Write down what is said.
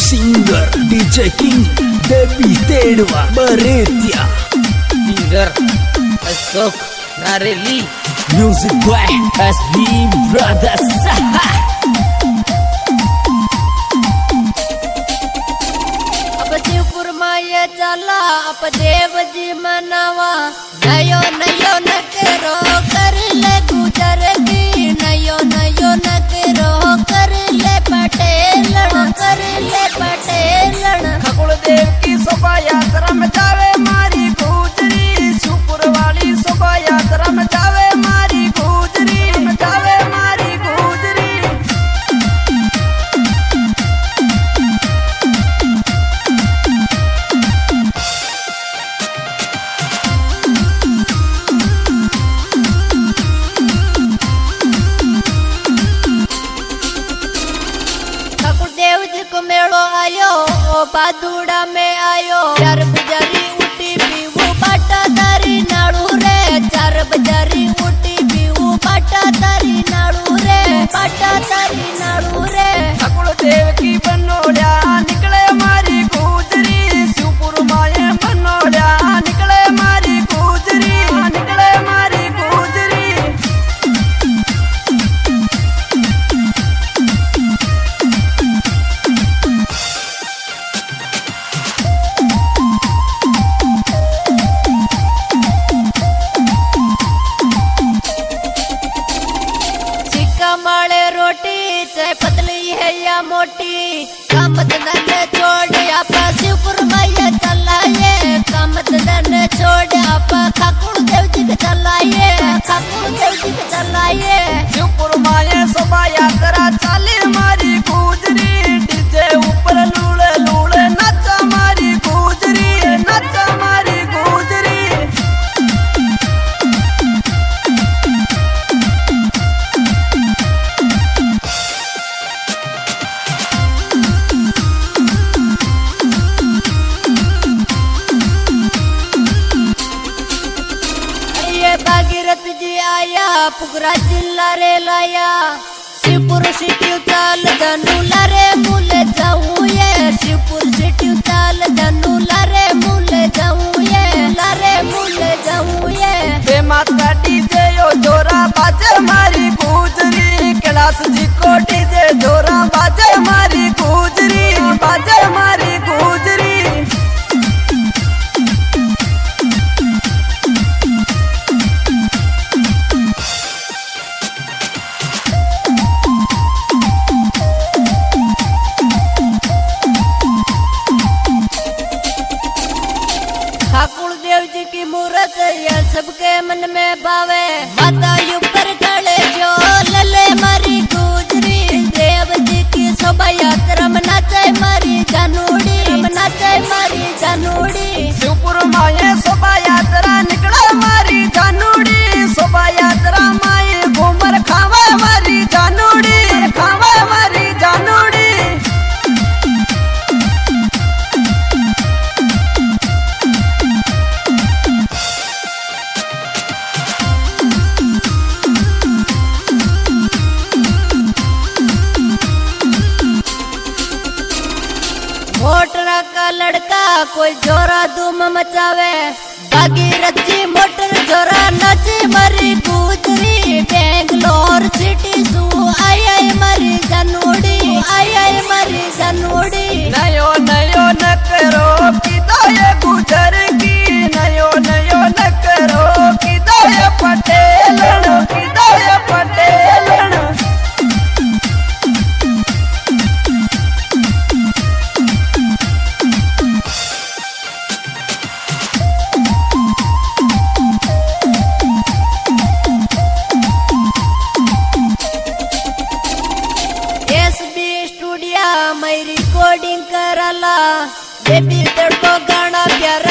Singer DJ king baby तेड़वा बरेतिया singer Ashok नारेली म्यूजिक बॉय एसबी ब्रदर्स। अब शिवपुर माये चला अब देव जी मनावा नयो नयो न करो कर ले गुजर की नयो नयो न करो कर ले पटेलन कर ले पटेलन। खकुल देव की शोभा यात्रा में जावे मारी गुजरी शिवपुर वाली शोभा यात्रा में जावे मारी गुजरी में जावे मारी गुजरी। देव जी को मेड़ो आयो ओ बादुड़ा में आयो चार बजारी उठी भी वो बाटा तारी नाड़ू रे चार बजारी उठी भी वो बाटा तारी नाड़ू रे बाटा तारी नाड़ू रे। खकुल देव की बनोड़ा निकले मारी गुजरी शिवपुर माये बनोड़ा निकले मारी गुजरी निकले मारी गुजरी। माले रोटी चाहे पतली है या मोटी कामत दन छोड़ आपा शिवपुर मैया चलाए कामत दन छोड़ आपा खाकुड़ देव जी के चलाए खाकुड़ देव जी के चलाए। शिवपुर माये शोभा यात्रा चाली मारी गुजरी डीजे ऊपर लूले लूले नचा मारी गुजरी नचा मारी गुजरी। भागीरथ जी आया पुगरा जिला रे लाया शिवपुर सिटी उताल धनु लारे मुले जाऊं ये शिवपुर सिटी उताल धनु लारे मुले जाऊं ये लारे मुले जाऊं ये। बे माता डीजे यो जोरा बाजे मारी गुजरी कैलाश जी को डीजे जोरा बाजे मारी गुजरी बाजे मारी गुजरी। ठाकुर देव जी की मूर्त यह सबके मन में भावे माता ऊपर खड़े जो लले मारी गुजरी देव जी की शोभा यात्रा में नाचे मारी जानूड़ी नाचे मारी जानूड़ी। शिवपुर माये शोभा यात्रा निकले मारी जानूड़ी शोभा यात्रा माये घूमर खावे मारी जानूड़ी खावे मारी जानूड़ी। मोटरा का लड़का कोई जोरा धूम मचावे भागीरथ जी मोटर जोरा नचे मरी गुजरी बेंगलोर सिटी सू आई आई मरी जानूड़ी आई आई मरी जानूड़ी। नयो नयो न करो किदा ये गुजर की नयो नयो न करो किदा ये पटेलन किदा ये पटेलन। मैं रिकॉर्डिंग कराला बेबी तेरे को गाना प्यारा